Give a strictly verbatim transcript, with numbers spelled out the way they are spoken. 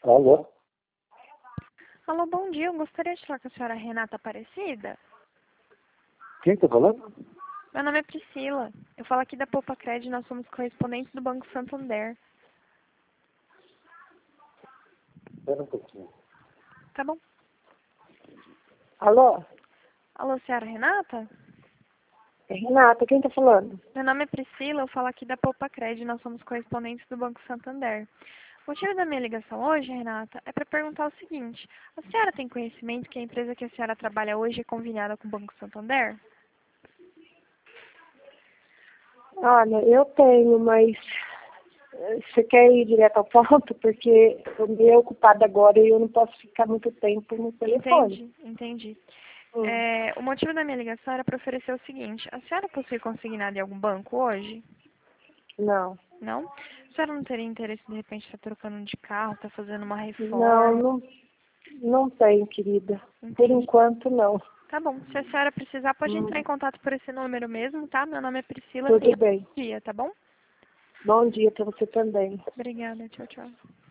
Alô? Alô, bom dia. Eu gostaria de falar com a senhora Renata Aparecida. Quem está falando? Meu nome é Priscila. Eu falo aqui da Poupa Cred, nós somos correspondentes do Banco Santander. Espera um pouquinho. Tá bom. Alô? Alô, senhora Renata? É Renata, quem tá falando? Meu nome é Priscila, eu falo aqui da Poupa Cred, nós somos correspondentes do Banco Santander. O motivo da minha ligação hoje, Renata, é para perguntar o seguinte: a senhora tem conhecimento que a empresa que a senhora trabalha hoje é conveniada com o Banco Santander? Olha, eu tenho, mas eh, você quer ir direto ao ponto? Porque eu estou meio ocupada agora e eu não posso ficar muito tempo no telefone. Entendi, entendi. Hum. É, o motivo da minha ligação era para oferecer o seguinte: a senhora possui consignado em algum banco hoje? Não. Não? A senhora não teria interesse de repente estar trocando de carro, estar fazendo uma Não, reforma? não, não tenho, querida. Por Entendi. enquanto, não. Tá bom. Se a senhora precisar, pode Hum. entrar em contato por esse número mesmo, tá? Meu nome é Priscila. Tudo Tenha um bem. bom dia, tá bom? Bom dia para você também. Obrigada. Tchau, tchau.